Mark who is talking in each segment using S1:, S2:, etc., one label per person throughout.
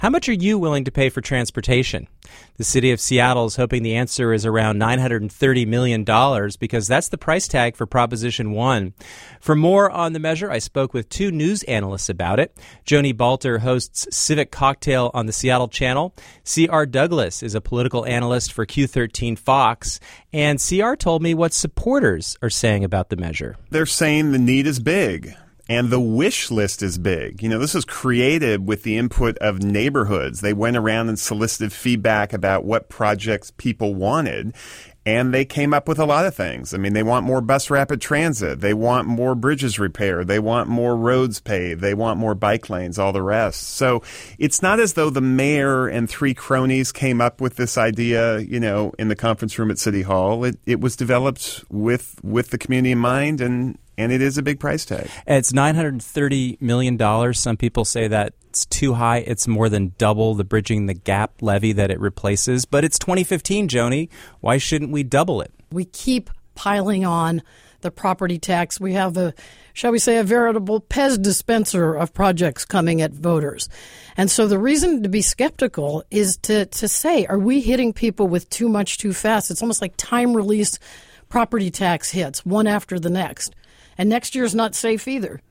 S1: How much are you willing to pay for transportation? The city of Seattle is hoping the answer is around $930 million because that's the price tag for Proposition 1. For more on the measure, I spoke with two news analysts about it. Joni Balter hosts Civic Cocktail on the Seattle Channel. C.R. Douglas is a political analyst for Q13 Fox. And C.R. told me what supporters are saying about the measure.
S2: They're saying the need is big. And the wish list is big. You know, this was created with the input of neighborhoods. They went around and solicited feedback about what projects people wanted, and they came up with a lot of things. I mean, they want more bus rapid transit. They want more bridges repaired. They want more roads paved. They want more bike lanes, all the rest. So it's not as though the mayor and three cronies came up with this idea, you know, in the conference room at City Hall. It was developed with the community in mind, and it is a big price tag.
S1: It's $930 million. Some people say that it's too high. It's more than double the Bridging the Gap levy that it replaces. But it's 2015, Joni. Why shouldn't we double it?
S3: We keep piling on the property tax. We have a veritable Pez dispenser of projects coming at voters. And so the reason to be skeptical is to say, are we hitting people with too much too fast? It's almost like time-release property tax hits, one after the next. And next year's not safe either.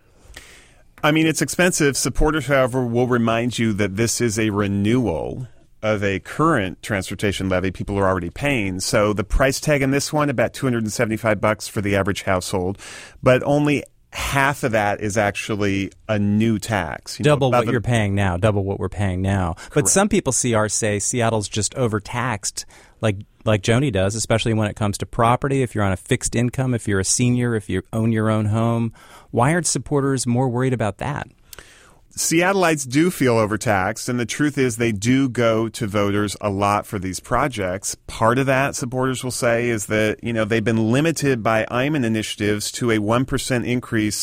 S2: I mean, it's expensive. Supporters, however, will remind you that this is a renewal of a current transportation levy people are already paying. So the price tag in this one, about $275 for the average household, but only half of that is actually a new tax.
S1: Double what you're paying now, double what we're paying now. Correct. But some people, CR, say Seattle's just overtaxed, like Joni does, especially when it comes to property. If you're on a fixed income, if you're a senior, if you own your own home, why aren't supporters more worried about that?
S2: Seattleites do feel overtaxed, and the truth is they do go to voters a lot for these projects. Part of that, supporters will say, is that, you know, they've been limited by Eyman initiatives to a 1% increase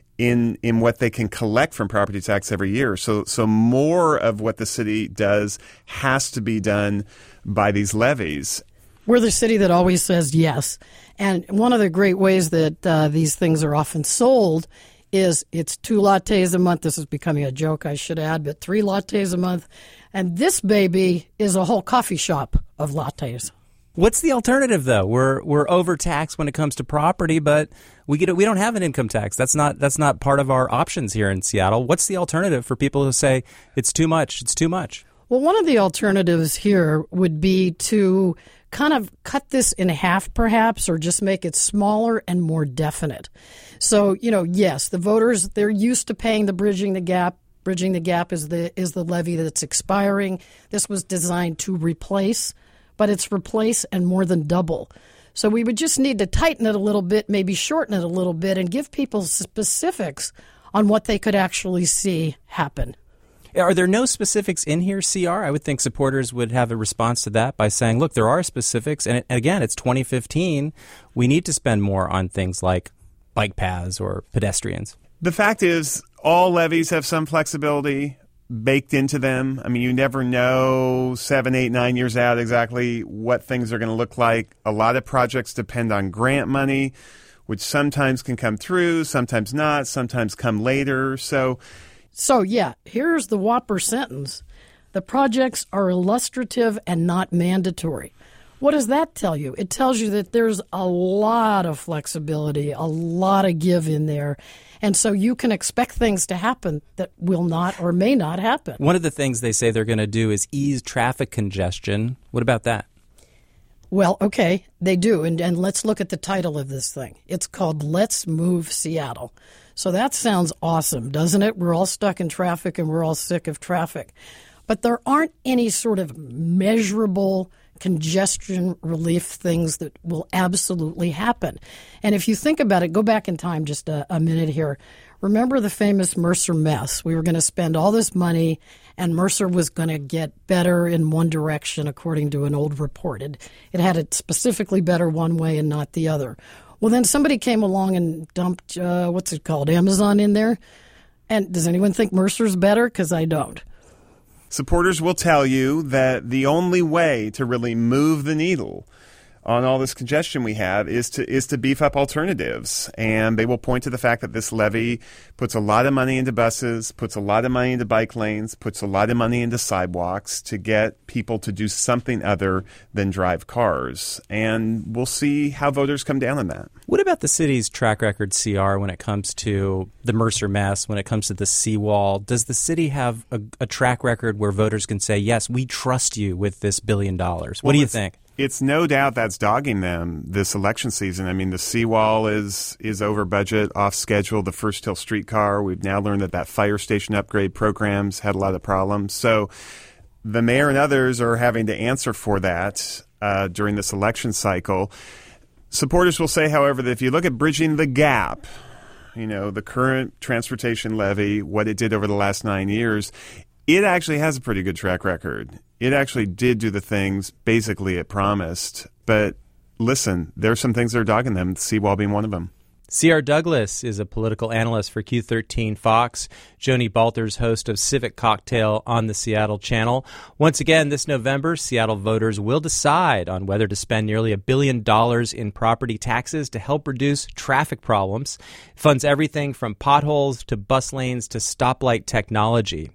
S2: in what they can collect from property tax every year. So more of what the city does has to be done by these levies.
S3: We're the city that always says yes. And one of the great ways that these things are often sold is it's 2 lattes a month. This is becoming a joke, I should add, but 3 lattes a month. And this baby is a whole coffee shop of lattes.
S1: What's the alternative, though? We're overtaxed when it comes to property, but we don't have an income tax. That's not part of our options here in Seattle. What's the alternative for people who say it's too much? It's too much.
S3: Well, one of the alternatives here would be to kind of cut this in half, perhaps, or just make it smaller and more definite. So, you know, yes, the voters, they're used to paying the Bridging the Gap. Bridging the Gap is the levy that's expiring. This was designed to replace, but it's replace and more than double. So we would just need to tighten it a little bit, maybe shorten it a little bit, and give people specifics on what they could actually see happen.
S1: Are there no specifics in here, CR? I would think supporters would have a response to that by saying, look, there are specifics. And again, it's 2015. We need to spend more on things like bike paths or pedestrians.
S2: The fact is, all levies have some flexibility baked into them. I mean, you never know 7, 8, 9 years out exactly what things are going to look like. A lot of projects depend on grant money, which sometimes can come through, sometimes not, sometimes come later. So yeah, here's the whopper sentence. The projects are illustrative and not mandatory.
S3: What does that tell you? It tells you that there's a lot of flexibility, a lot of give in there. And so you can expect things to happen that will not or may not happen.
S1: One of the things they say they're going to do is ease traffic congestion. What about that?
S3: Well, okay, they do. And let's look at the title of this thing. It's called Let's Move Seattle. So that sounds awesome, doesn't it? We're all stuck in traffic and we're all sick of traffic. But there aren't any sort of measurable congestion relief things that will absolutely happen. And if you think about it, go back in time just a minute here. Remember the famous Mercer mess? We were going to spend all this money and Mercer was going to get better in one direction, according to an old report. It had it specifically better one way and not the other. Well, then somebody came along and dumped, Amazon in there. And does anyone think Mercer's better? Because I don't.
S2: Supporters will tell you that the only way to really move the needle on all this congestion we have is to beef up alternatives. And they will point to the fact that this levy puts a lot of money into buses, puts a lot of money into bike lanes, puts a lot of money into sidewalks to get people to do something other than drive cars. And we'll see how voters come down on that.
S1: What about the city's track record, CR, when it comes to the Mercer mess, when it comes to the seawall? Does the city have a track record where voters can say, yes, we trust you with this $1 billion? What do you think?
S2: It's no doubt that's dogging them this election season. I mean, the seawall is over budget, off schedule. The First Hill streetcar, we've now learned that fire station upgrade program's had a lot of problems. So the mayor and others are having to answer for that during this election cycle. Supporters will say, however, that if you look at bridging the gap, the current transportation levy, what it did over the last 9 years, it actually has a pretty good track record. It actually did do the things basically it promised. But listen, there are some things that are dogging them, the seawall being one of them.
S1: C.R. Douglas is a political analyst for Q13 Fox. Joni Balter's host of Civic Cocktail on the Seattle Channel. Once again, this November, Seattle voters will decide on whether to spend nearly $1 billion in property taxes to help reduce traffic problems. It funds everything from potholes to bus lanes to stoplight technology.